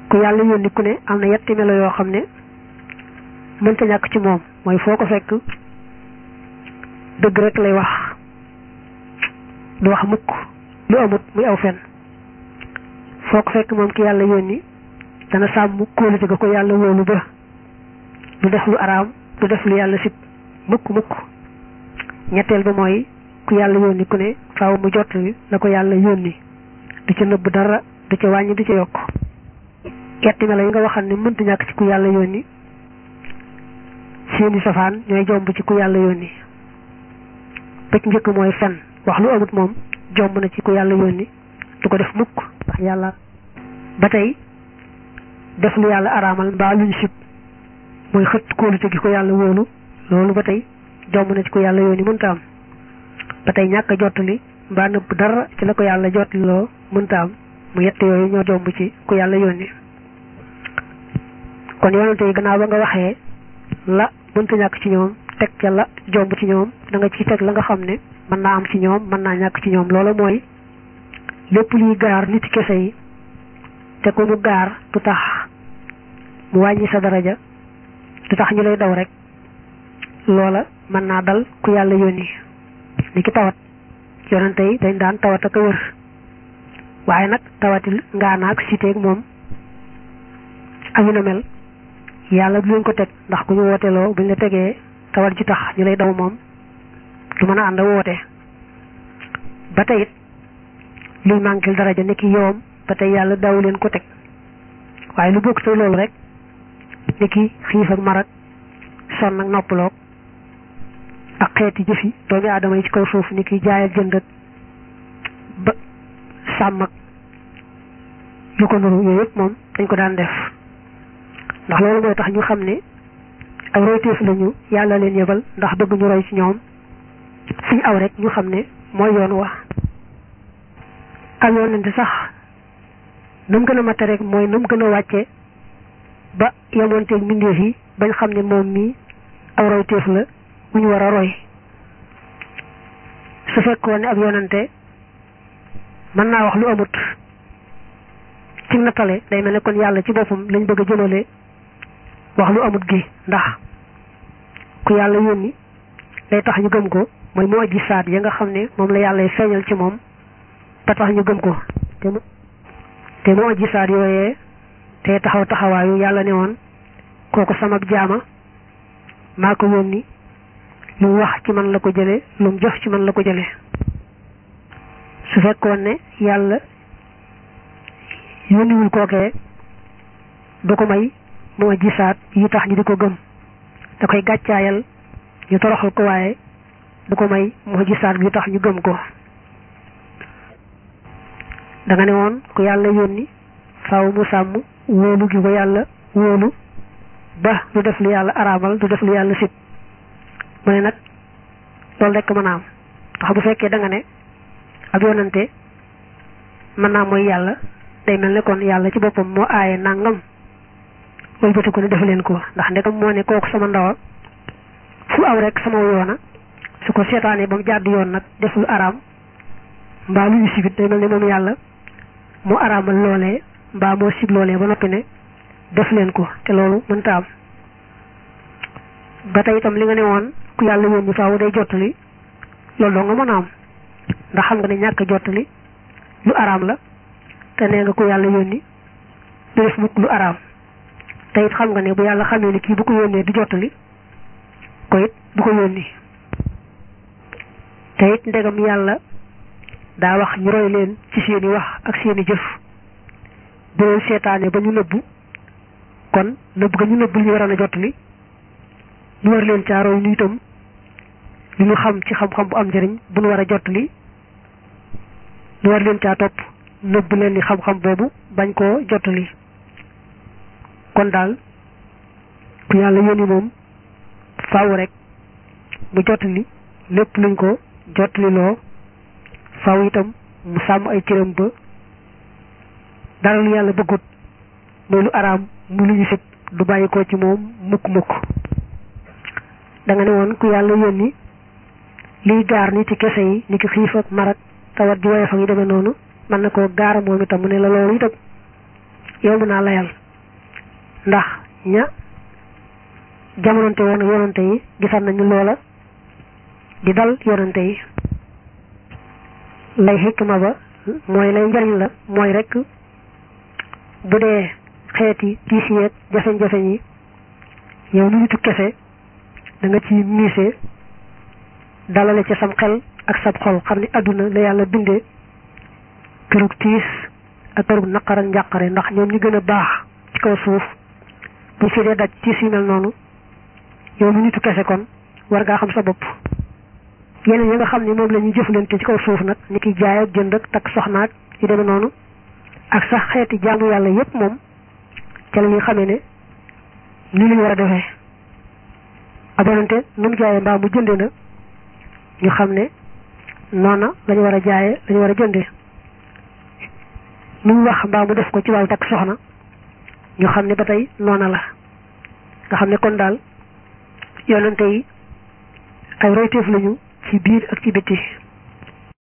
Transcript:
ku yàlla yónni ku ne am na yetti melo yoo xam ne mënta ñàkk ci moom mooy foo ko fekk dëgg rek lay wax du wax mukk lu amut muy aw fen foo ko fekk moom ki yàlla yónni dana sàmm kóolute ga ko yàlla wóolu ba du def lu araam du def lu yàlla sib mukk mukk ñetteel ba mooy ku yàlla yónni ku ne faaw mu jot la ko yàlla yónni du ca nëbb dara du ca wàññi du ca yokk yetti melo yi nga waxal ne mënta ñàkk ci ku yàlla yónni seeni safaan ñooy jomb ci ku yàlla yónni ba ci njëkk mooy fen wax lu amut moom jomb na ci ku yàlla yónni du ko def mukk ndax yàlla ba tey def lu yàlla araamal mbaa luñ sib mooy xët kóolute gi ko yàlla wóolu loolu ba tey jomb na ci ku yàlla yónni mënta am ba tey ñàkk a jottali mbaa nëbb dara ci la ko yàlla jottali loo mënta am mu yett yooyu ñoo jomb ci ku yàlla yónni kon yonante yi gannaaw ba nga waxee la mënta ñàkk ci ñoom teg ca la jomb ci ñoom da nga ci teg la nga xam ne mën naa am ci ñoom mën naa ñàkk ci ñoom loolu mooy lépp luy gaar nit kese yi te ku mu gaar du tax mu wàññi sa daraja du tax ñu lay daw rek loola mën naa dal ku yàlla yónni ni ki tawat yonante yi dañ daan tawat ak a wër waaye nag tawatil ngaanaak siteeg moom amu na mel yàlla du leen ko teg ndax ku ñu wooteloo buñ la tegee tawat ji tax ñu lay daw moom du mën a ànd woote ba tey it luy manquil daraja nekki yoom ba tey yàlla daw leen ko teg waaye lu bokk te loolu rek nekki xiif ak marak sonn ak noppaloog ak xeeti jëfi doomi aadama yi ci kaw suuf ni ki jaay ak jënd ak ba sàmm ak yu ko nuru yooyu yëpp moom dañ ko daan def ndax loolu mooy tax ñu xam ne ay royteef lañu yàlla leen yebal ndax bëgg ñu roy ci ñoom fuñ aw rek ñu xam ne mooy yoon wa am yoonante sax nam gën a mate rek mooy nam gën a wàcce ba yemoonteeg mbindeef yi bañ xam ne moom mii aw royteef la bu ñu war a roy su fekkoon ne ab yoonante mën naa wax lu amut ci nattale day mel ne kon yàlla ci boppam lañ bëgg a jëmale wax lu amut gi ndax ku yàlla yónni lay tax ñu gëm ko mooy moo aji saat ya nga xam ne moom la yàlla feeñal ci moom ba tax ñu gëm ko te moo aji saat yooyee te taxaw taxawaayu yàlla ne woon kooku sama jaama maa ko yónni lu mu wax ci man la ko jële lu mu jëf ci man la ko jële su fekkoon ne yàlla yónniwul kookee du ko may moo gisaat yi tax ñu di ko gëm da koy gàccaayal ñu toroxal ko waaye du ko may moo gisaat yi tax ñu gëm ko da nga ne woon ku yàlla yónni faaw mu sàmm wóolu gi ko yàlla wóolu ba du def lu yàlla araamal du def lu yàlla sib mu ne nag loolu rekk mën a am ndax bu fekkee da nga ne ab yonante mën naa mooy yàlla day mel ne kon yàlla ci boppam moo aaye nangam wëlbati ko ne def leen ko ndax ndegam moo ne kooku sama ndawa fu aw rek sama yoona su ko seetaanee ba mu jàdd yoon nag def lu araam mbaa lu ñu sibit day mel ne moom yàlla moo araamal loolee mbaa moo sib loolee ba noppi ne def leen ko te loolu mënta am ba tey itam li nga ne woon ku yàlla yónni faaw day jottali loolu doo nga mën a am ndax xam nga ne ñàkk jottali lu araam la te nee nga ku yàlla yónni du def mukk lu araam te it xam nga ne bu yàlla xamee ni kii bu ko yónnee di jottali ko it du ko yónni te it ndegam yàlla daa wax ñu roy leen ci seeni wax ak seeni jëf bu leen seetaane ba ñu nëbbu kon nëbb ga ñu nëbbul ñu waroon a jottali ñu war leen caa roy ñu itam li ñu xam ci xam-xam bu am njëriñ bu ñu war a jottali ñu war leen caa topp nëbb leen ni xam-xam boobu bañ koo jottali kon daal ku yàlla yónni moom faaw rek mu jottali lépp luñ ko jottali loo faaw itam mu sàmm ay cëram ba dara lu yàlla bëggut mooy lu araam mu lu ñu sib du bàyyi ko ci moom mukk-mukk da nga ne woon ku yàlla yónni liy gaar nit ci kese yi ni ki xiif ak marak tawat ji woyof ak yi demee noonu mën na koo gaara moom itam mu ne la loolu itam yow mën naa layal ndax ña jamononte woon yonante yi gisan nañu loola di dal yonante yi lay xikma ba mooy lay njariñ la mooy rek bu dee xeeti tiis yeeg jafe-jafe yi yow nu nitu kese da nga ci miise dalale ca sam xel ak sab xol xam ne àdduna la yàlla bindee kërug tiis ak kërug naqar ak njàqare ndax ñoom ñu gën a baax ci kaw suuf bu fi dee daj tiis yu mel noonu yow nu nitu kese kon war ngaa xam sa bopp yeneen yi nga xam ne moom la ñuy jëflante ci kaw suuf nag ni ki jaay ak jënd ak takk soxnaak yu demee noonu ak sax xeeti jaamu yàlla yépp moom ca la ñuy xamee ne ni lañu war a defee abonante nu mu jaayee mbaa mu jënde na ñu xam ne noona lañu war a jaayee lañu war a jënde nu mu wax mbaa mu def ko ci wàllu takk soxna ñu xam ne ba tey noona la nga xam ne kon daal yonante yi ay royteef lañu ci biir ak ci bitti